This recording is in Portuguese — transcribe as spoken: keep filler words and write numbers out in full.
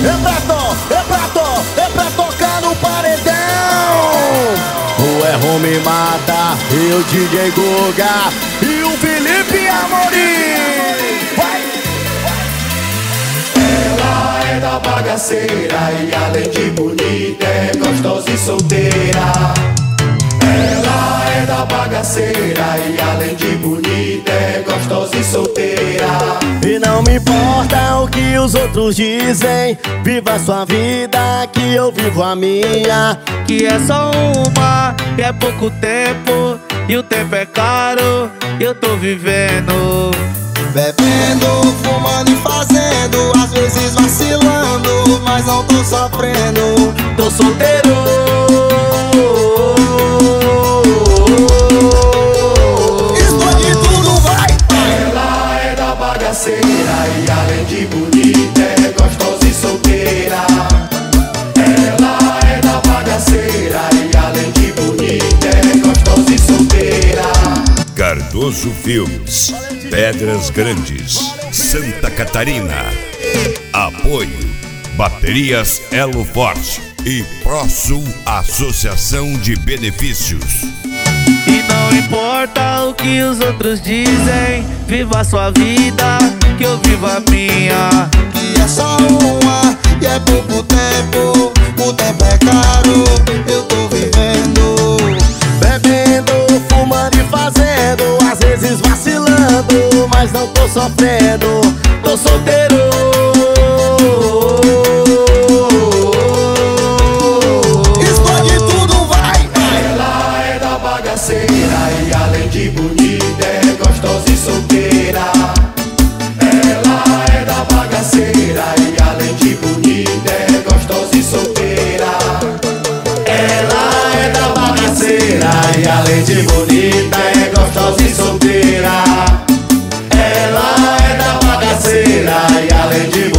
é pra to, é pra to, é pra tocar no paredão. O é Home Mata, e o D J Guga e o Felipe Amorim. Vai! Ela é da bagaceira e além de bonita é gostosa e solteira. Ela é da bagaceira e além de bonita é gostosa e solteira. E não me importa o que os outros dizem, viva a sua vida que eu vivo a minha. Que é só uma, que é pouco tempo, e o tempo é caro, eu tô vivendo. Bebendo, fumando e fazendo, às vezes vacilando, mas não tô sofrendo. Tô solteiro. Explode tudo, vai! Ela é da bagaceira e além de bonita é gostosa e solteira. Ela é da bagaceira e além de bonita é gostosa e solteira. Cardoso Filmes, Pedras Grandes, Santa Catarina. Apoio Baterias Elo Forte e ProSul Associação de Benefícios. E não importa o que os outros dizem, viva a sua vida, que eu vivo a minha. Que é só uma, e é pouco tempo, o tempo é caro, eu tô vivendo. Bebendo, fumando e fazendo, às vezes vacilando, mas não tô sofrendo. Tô solteiro. Explode tudo, vai! Ela é da bagaceira e além de bonita é gostosa e solteira. Ela é da bagaceira e além de bonita é gostosa e solteira. Ela é da bagaceira e além de bonita é gostosa e solteira. Ela é da bagaceira e além de